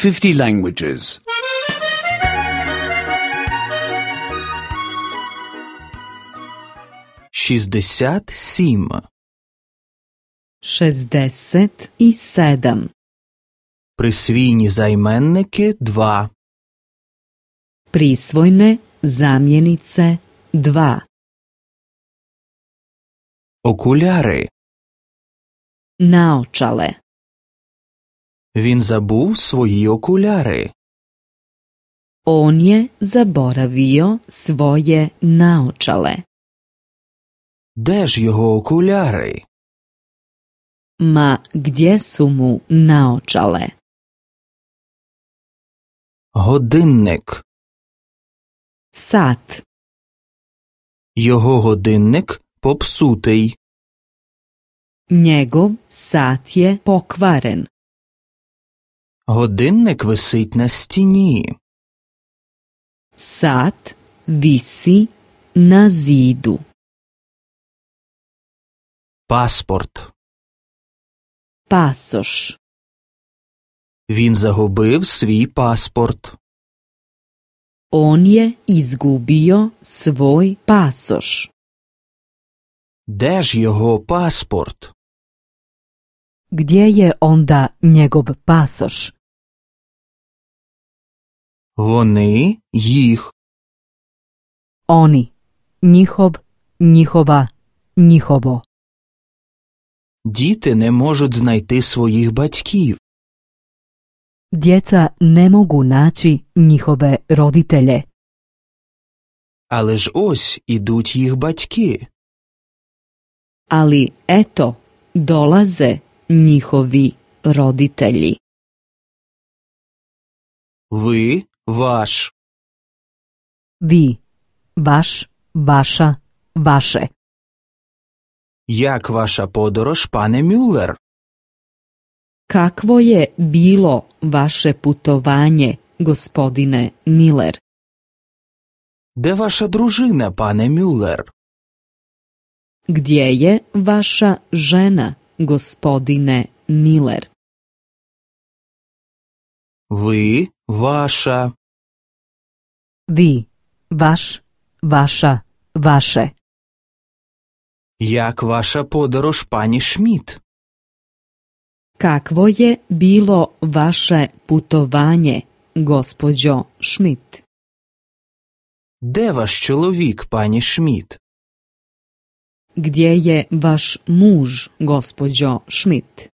50 languages. 67. 67. Присвійні займенники 2. Prisvojne zamjenice 2. Окуляри. Naočale. Він забув свої окуляри. On je zaboravio svoje naočale. Де ж його окуляри? Ma gdje su mu naočale? Годинник. Sat. Його годинник попсутий. Njegov sat je pokvaren. Годинник висить на стіні. Sat visi na zidu. Паспорт. Pasoš. Він загубив свій паспорт. On je izgubio svoj pasoš. Де ж його паспорт? Gdje je onda njegov pasoš? Вони, їх. Oni. Njihov, njihova, njihovo. Діти не можуть знайти своїх батьків. Djeca ne mogu naći njihove roditelje. Але ж ось ідуть їх батьки. Ali eto, dolaze njihovi roditelji. Ви, ваш. Vi, vaš, vaša, vaše. Як ваша подорож, пане Мюллер? Kakvo je bilo vaše putovanje, gospodine Miller? Де ваша дружина, пане Мюллер? Gdje je vaša žena, gospodine Miller? Ви, ваша. Vi, vaš, vaša, vaše. Як ваша подорож, пані Шмідт? Kakvo je bilo vaše putovanje, gospođo Schmidt? Де ваш чоловік, пані Шмідт? Gdje je vaš muž, gospođo Schmidt?